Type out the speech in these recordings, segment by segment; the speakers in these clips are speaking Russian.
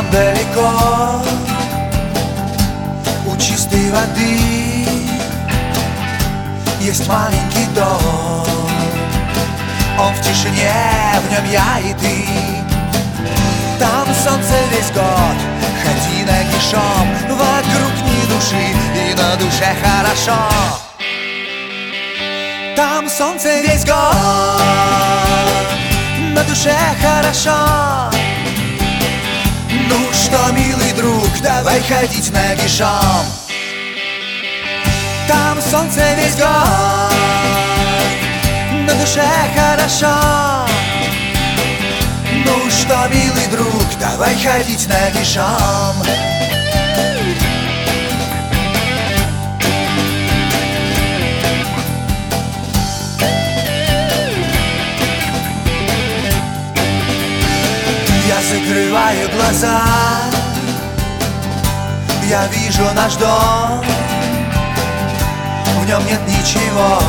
Там далеко у чистой воды есть маленький дом. Он в тишине, в нем я и ты. Там солнце весь год, ходи нагишом. Вокруг ни души, и на душе хорошо. Там солнце весь год, на душе хорошо. Ну что, милый друг, давай ходить нагишом. Там солнце весь год, на душе хорошо. Ну что, милый друг, давай ходить нагишом. Я закрываю глаза, я вижу наш дом. В нем нет ничего,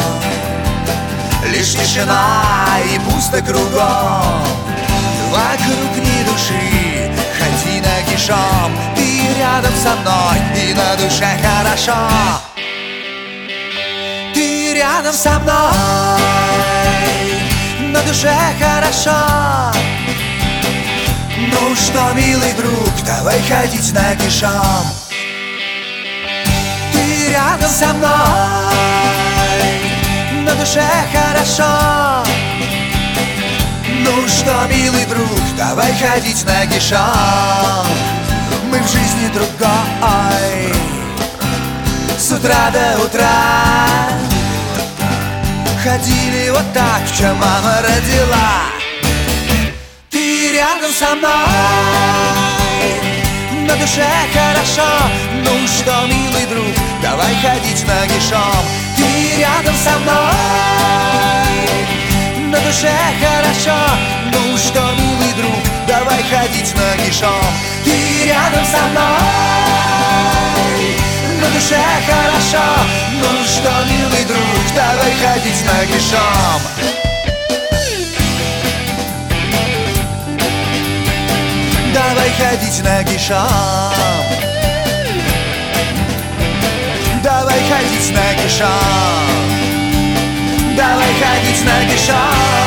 лишь тишина и пусто кругом. Вокруг ни души, ходи нагишом. Ты рядом со мной, и на душе хорошо. Ты рядом со мной, на душе хорошо. Ну что, милый друг, давай ходить нагишом. Ты рядом со мной, на душе хорошо. Ну что, милый друг, давай ходить нагишом. Мы в жизни другой, с утра до утра ходили вот так, в чем мама родила. Ты рядом со мной, на душе хорошо. Ну что, милый друг, давай ходить нагишом. Ты рядом со мной, на душе хорошо. Ну что, милый друг, давай ходить нагишом. Ты рядом со мной, на душе хорошо. Ну что, милый друг, давай ходить нагишом. Давай ходить нагишом. Давай ходить нагишом. Давай ходить нагишом.